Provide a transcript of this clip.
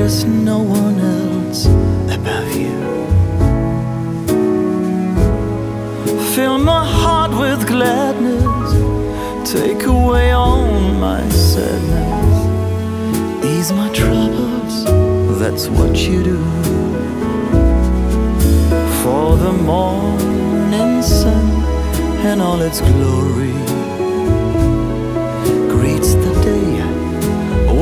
there's no one else above you. Fill my heart with gladness, take away all my sadness, ease my troubles, that's what you do. For the morning sun and all its glory greets the day